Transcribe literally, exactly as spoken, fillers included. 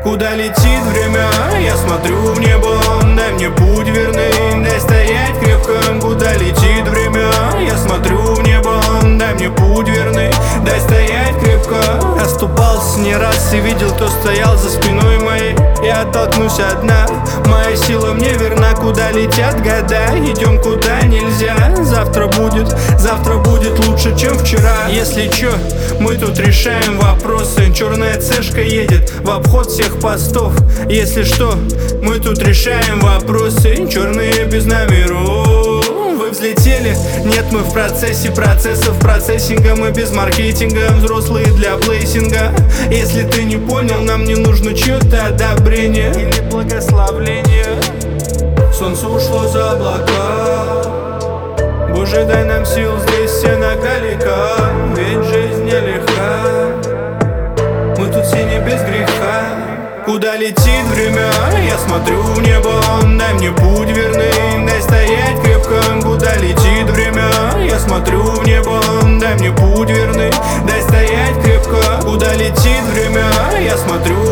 Куда летит время? Я смотрю в небо. Дай мне путь верный, дай стоять крепко. Куда летит время? Я смотрю в небо. Дай мне путь верный, дай стоять крепко. Оступался не раз и видел, кто стоял за спиной моей. Я оттолкнусь от дна, моя сила мне верна. Куда летят года, идем куда нельзя. Завтра будет, завтра будет лучше, чем вчера. Если чё, мы тут решаем вопросы. Черная цешка едет в обход всех постов. Если что, мы тут решаем вопросы. Черные без номеров. Вы взлетели? Нет, мы в процессе процессов процессинга. Мы без маркетинга, взрослые для плейсинга. Если ты не понял, нам не нужно чьё-то одобрение или благословление. Солнце ушло за облака. Боже, дай нам сил, здесь все нагалека. Ведь жизнь нелегка, мы тут все не без греха. Куда летит время? Я смотрю в небо. Дай мне путь верный, дай стоять крепко. Куда летит время? Я смотрю в небо. Дай мне путь верный, дай стоять крепко. Куда летит время? Я смотрю